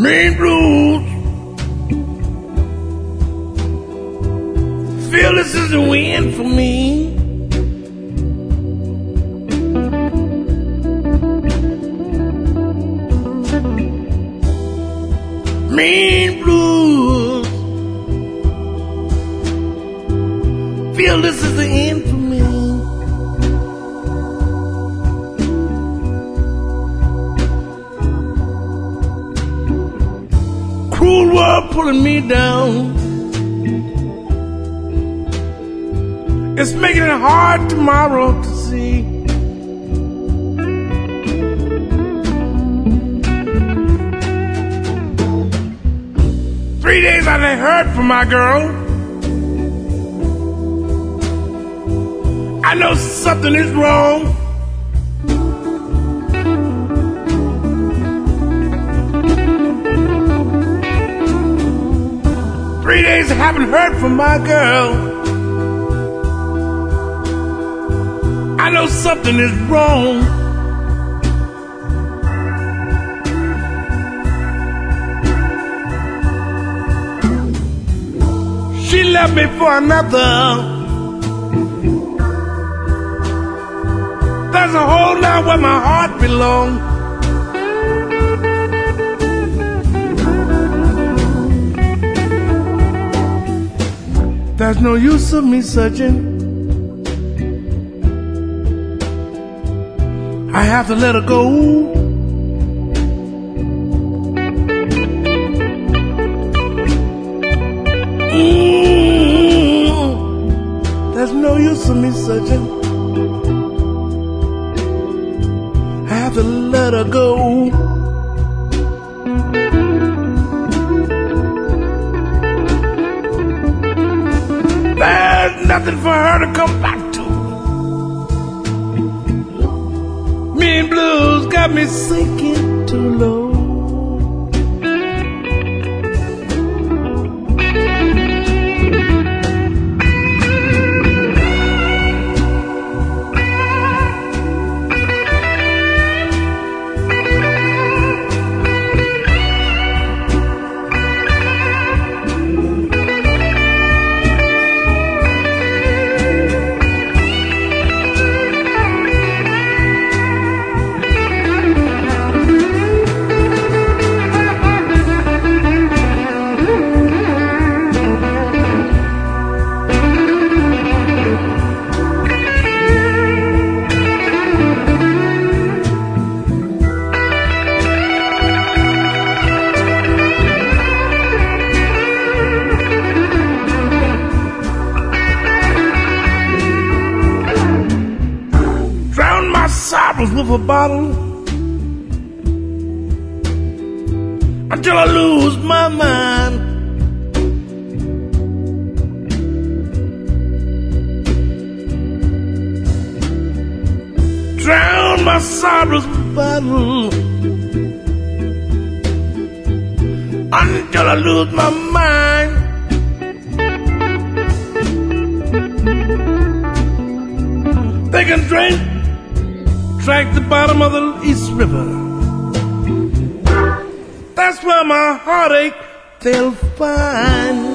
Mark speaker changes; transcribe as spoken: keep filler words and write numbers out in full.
Speaker 1: Mean blues. Feel this is the wind for me. Mean blues. Feel this is the end for me. Cruel world pulling me down. It's making it hard tomorrow to see. Three days I ain't heard from my girl. I know something is wrong. Three days I haven't heard from my girl. I know something is wrong. She left me for another. There's a hole now where my heart belongs. There's no use of me searching. I have to let her go. Mm, there's no use of me searching. I have to let her go. There's nothing for her to come back to. Mean blues got me sinking too low. Sorrows with a bottle until I lose my mind. Drown my sorrows with a bottle until I lose my mind. They can drink Track the bottom of the East River. That's where my heartache they'll find.